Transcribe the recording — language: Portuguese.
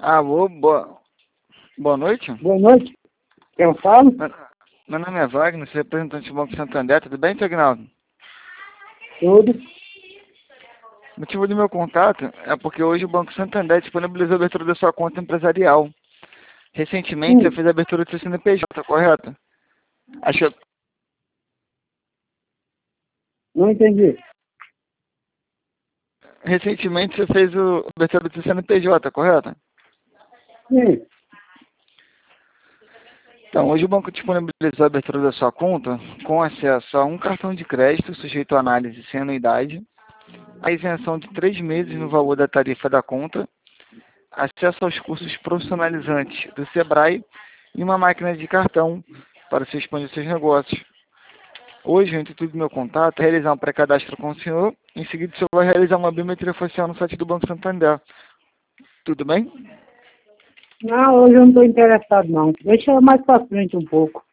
Alô, boa noite. Boa noite. Quem fala? Meu nome é Wagner, sou representante do Banco Santander. Tudo bem, seu Aguinaldo? Tudo. O motivo do meu contato é porque hoje o Banco Santander disponibilizou a abertura da sua conta empresarial. Recentemente você fez a abertura do seu CNPJ, correto? Acho que Não entendi. recentemente você fez a abertura do seu CNPJ, correto? Sim. Então, hoje o banco disponibilizou a abertura da sua conta com acesso a um cartão de crédito sujeito à análise sem anuidade, a isenção de 3 meses no valor da tarifa da conta, acesso aos cursos profissionalizantes do Sebrae e uma máquina de cartão para você expandir seus negócios. Hoje, o intuito do meu contato é realizar um pré-cadastro com o senhor. Em seguida, o senhor vai realizar uma biometria facial no site do Banco Santander. Tudo bem? Não, hoje eu não estou interessado, não. Deixa mais para frente um pouco.